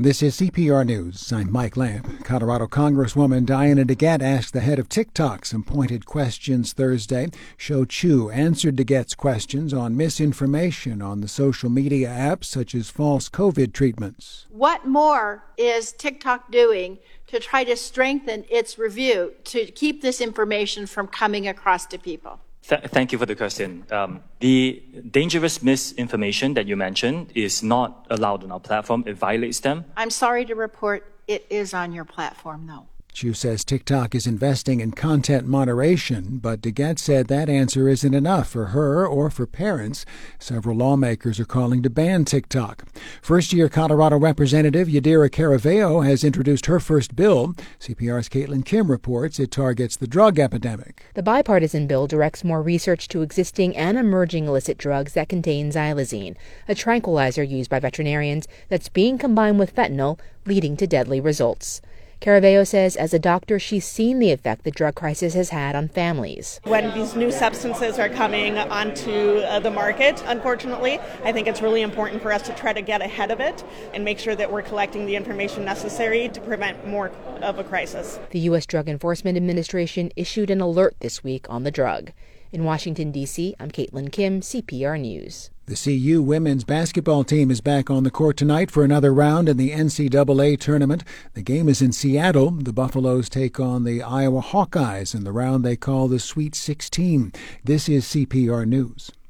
This is CPR News. I'm Mike Lamp. Colorado Congresswoman Diana DeGette asked the head of TikTok some pointed questions Thursday. Shou Chew answered DeGette's questions on misinformation on the social media apps, such as false COVID treatments. What more is TikTok doing to try to strengthen its review to keep this information from coming across to people? Thank you for the question. The dangerous misinformation that you mentioned is not allowed on our platform. It violates them. I'm sorry to report it is on your platform, though. Chew says TikTok is investing in content moderation, but DeGette said that answer isn't enough for her or for parents. Several lawmakers are calling to ban TikTok. First-year Colorado Representative Yadira Caraveo has introduced her first bill. CPR's Caitlin Kim reports it targets the drug epidemic. The bipartisan bill directs more research to existing and emerging illicit drugs that contain xylazine, a tranquilizer used by veterinarians that's being combined with fentanyl, leading to deadly results. Caraveo says as a doctor, she's seen the effect the drug crisis has had on families. When these new substances are coming onto the market, unfortunately, I think it's really important for us to try to get ahead of it and make sure that we're collecting the information necessary to prevent more of a crisis. The U.S. Drug Enforcement Administration issued an alert this week on the drug. In Washington, D.C., I'm Caitlin Kim, CPR News. The CU women's basketball team is back on the court tonight for another round in the NCAA tournament. The game is in Seattle. The Buffaloes take on the Iowa Hawkeyes in the round they call the Sweet 16. This is CPR News.